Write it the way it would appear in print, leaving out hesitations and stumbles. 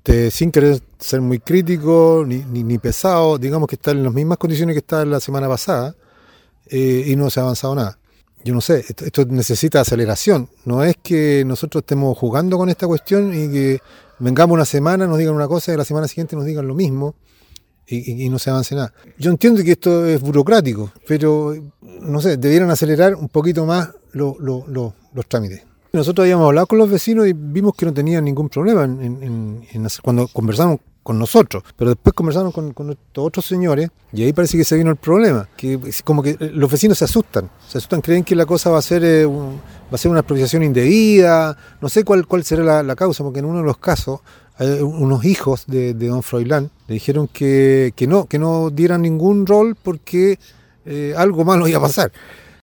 sin querer ser muy crítico ni pesado, digamos que está en las mismas condiciones que estaba la semana pasada y no se ha avanzado nada. Yo no sé, esto necesita aceleración. No es que nosotros estemos jugando con esta cuestión y que vengamos una semana, nos digan una cosa y la semana siguiente nos digan lo mismo y no se avance nada. Yo entiendo que esto es burocrático, pero no sé, debieran acelerar un poquito más los trámites. Nosotros habíamos hablado con los vecinos y vimos que no tenían ningún problema cuando conversamos con nosotros, pero después conversaron con estos otros señores y ahí parece que se vino el problema, que es como que los vecinos se asustan, creen que la cosa va a ser una expropiación indebida, no sé cuál será la causa, porque en uno de los casos unos hijos de don Froilán le dijeron que no dieran ningún rol porque algo malo iba a pasar.